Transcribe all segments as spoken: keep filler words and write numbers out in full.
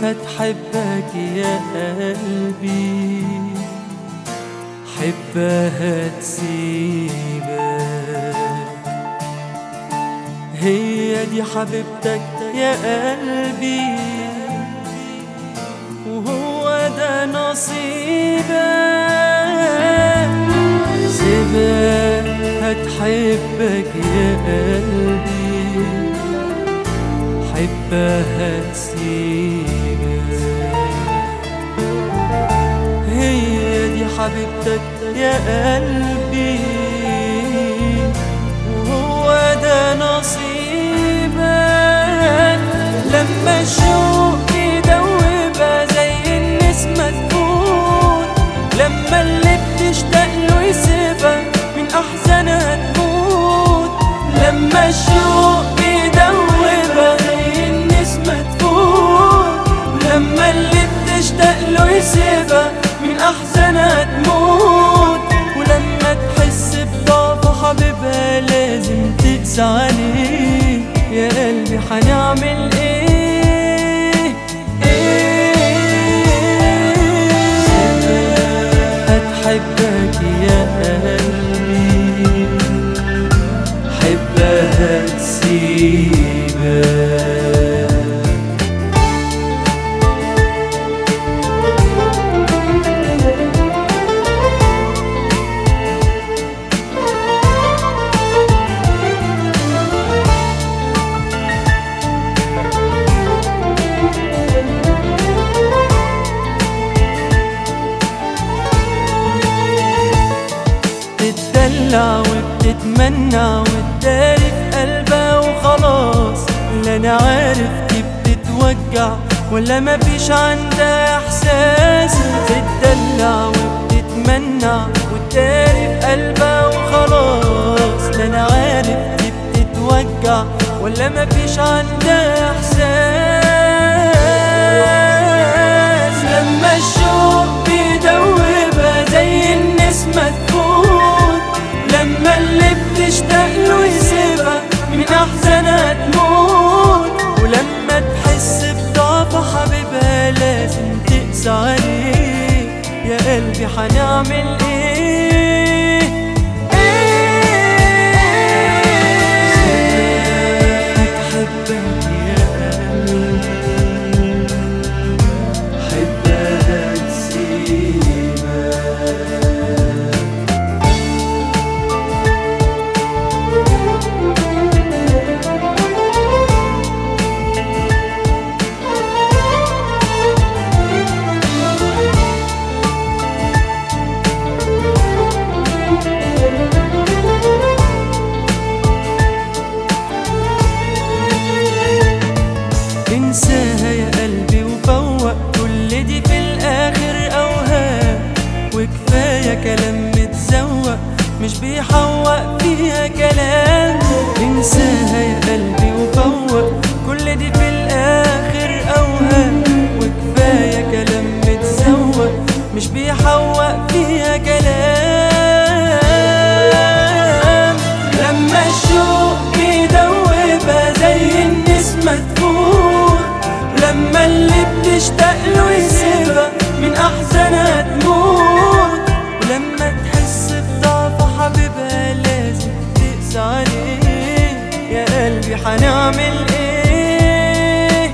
هتحبك يا قلبي، حبها تسيبك. هي دي حبيبتك يا قلبي، وهو ده نصيبك. سيبها هتحبك يا قلبي، حبها تسيبك. هي دي حبيبتك يا قلبي، وهو ده نصيبك. لما الشوق يدوبها زي النسمة تفوت، لما اللي بتشتاق له يسيبها من أحزانها تموت. لما الشوق يدوبها زي النسمة تفوت، لما اللي بتشتاق له يسيبها من أحزانها تموت. ولما تحس بضعف حبيبها لازم تقسى عليه. يا قلبي حنعمل ايه؟ ايه هتحبك يا قلبي، حبها تسيبك. بتدلع وبتتمنى وتداري في قلبها وخلاص. لا انا عارف دي بتتوجع ولا مفيش عندها احساس. بتدلع وبتتمنى وتداري في قلبها وخلاص. لا انا عارف دي بتتوجع ولا مفيش عندها احساس. لما الشوق بيدوبها زي النسمة تفوت، لما اللي بتشتاق له يسيبها من أحزانها تموت. ولما تحس بضعف حبيبها لازم تقسى عليه. يا قلبي حنعمل ايه؟ ايه هتحبك يا قلبي، حبها تسيبك. انساها يا قلبي وفوق، كل دي في الاخر اوهام. وكفايه كلام متزوق مش بيحوق فيها كلام. انساها يا قلبي وفوق، كل دي في الاخر اوهام. وكفايه كلام متزوق مش بيحوق فيها كلام. لما الشوق بيدوبها زي النسمة تفوت، لما اللي بتشتاق له يسيبها من أحزانها تموت. ولما تحس بضعف حبيبها لازم تقسى عليه. يا قلبي حنعمل ايه؟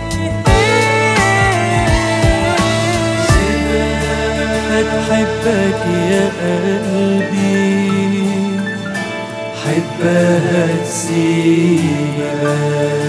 هتحبك يا قلبي، حبها تسيبك.